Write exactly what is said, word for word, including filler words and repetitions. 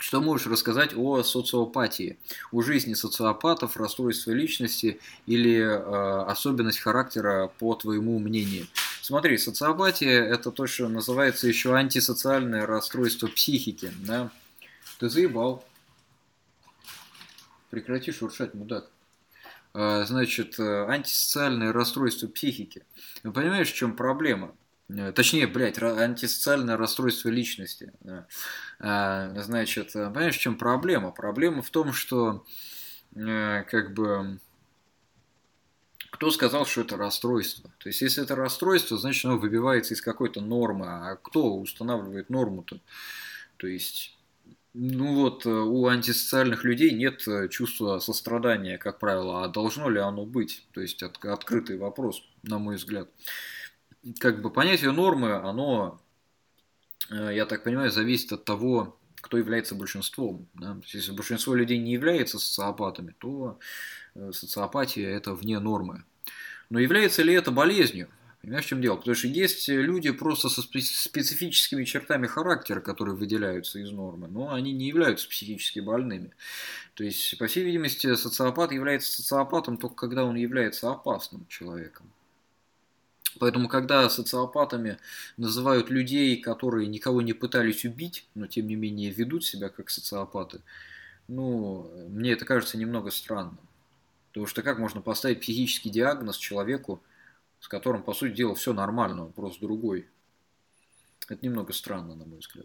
Что можешь рассказать о социопатии, о жизни социопатов, расстройстве личности или э, особенность характера, по твоему мнению? Смотри, социопатия – это то, что называется еще антисоциальное расстройство психики. Да? Ты заебал. Прекрати шуршать, мудак. Э, Значит, э, антисоциальное расстройство психики. Ну, понимаешь, в чем проблема? Э, Точнее, блядь, ра- антисоциальное расстройство личности. Да. А, Значит, э, понимаешь, в чем проблема? Проблема в том, что э, как бы кто сказал, что это расстройство? То есть, если это расстройство, значит, оно выбивается из какой-то нормы. А кто устанавливает норму-то? То есть, ну вот, э, у антисоциальных людей нет э, чувства сострадания, как правило, а должно ли оно быть? То есть, от- открытый вопрос, на мой взгляд. Как бы понятие нормы, оно, э, я так понимаю, зависит от того, кто является большинством. Да? То есть, если большинство людей не является социопатами, то э, социопатия – это вне нормы. Но является ли это болезнью? Понимаешь, в чем дело? Потому что есть люди просто со специфическими чертами характера, которые выделяются из нормы, но они не являются психически больными. То есть, по всей видимости, социопат является социопатом только когда он является опасным человеком. Поэтому, когда социопатами называют людей, которые никого не пытались убить, но тем не менее ведут себя как социопаты, ну, мне это кажется немного странным. Потому что как можно поставить психический диагноз человеку, с которым, по сути дела, все нормально, он просто другой. Это немного странно, на мой взгляд.